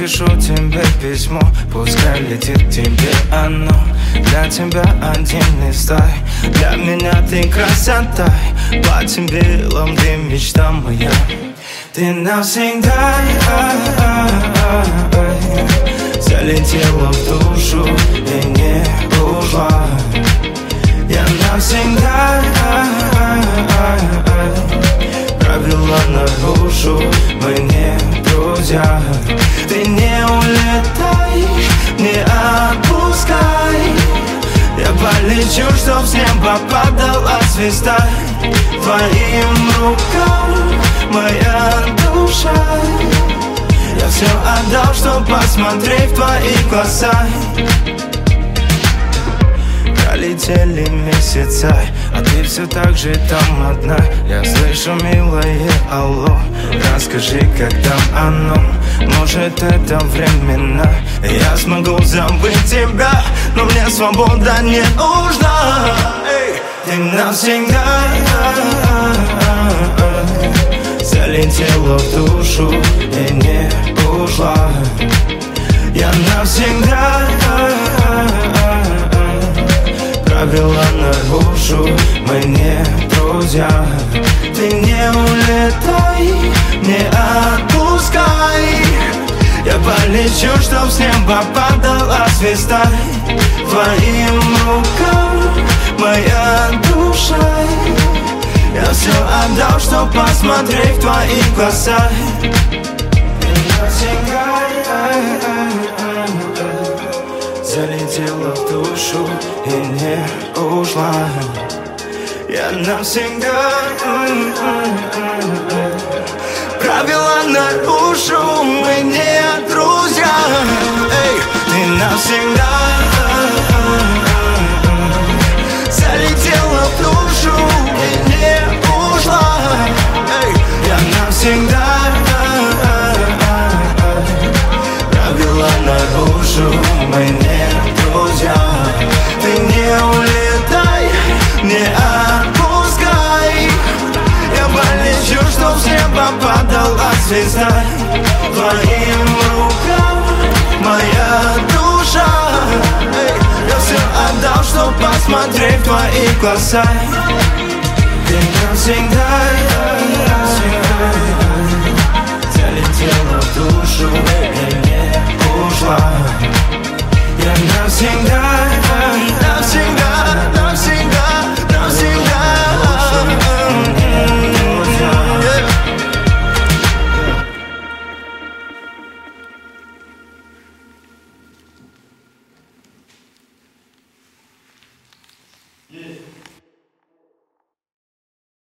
напишу тебе письмо, пускай летит тебе оно. Для тебя отдельный стай, для меня ты красота. Платьем белым ты мечта моя. Ты навсегда залетела в душу и не ушла. Я навсегда правила нарушил, мы не друзья. Ты не улетай, не отпускай. Я полечу, чтоб с неба падала звезда. Твоим рукам моя душа. Я все отдал, чтоб посмотреть в твои глаза. Пролетели месяца, а ты все так же там одна. Я слышу, милое, алло, расскажи, как там оно. Может, это временно, я смогу забыть тебя, но мне свобода не нужна. Эй, ты навсегда залетела в душу и не ушла. Я навсегда правила нарушу, мы не друзья. Ты не улетай, не отпускай. Я полечу, чтоб с неба падала звезда. Твоим рукам моя душа. Я все отдал, чтоб посмотреть в твои глаза. Залетела в душу и не ушла. Я навсегда правила нарушу, мы не друзья. Эй, ты навсегда залетела в душу и не ушла. Эй, я навсегда правила нарушу, мы не друзья. Ты не улетай, не отпускай. Я полечу, чтоб с неба падала звезда. Твоим рукам моя душа. Эй, я все отдал, чтоб посмотреть в твои глаза. Ты навсегда залетела в душу.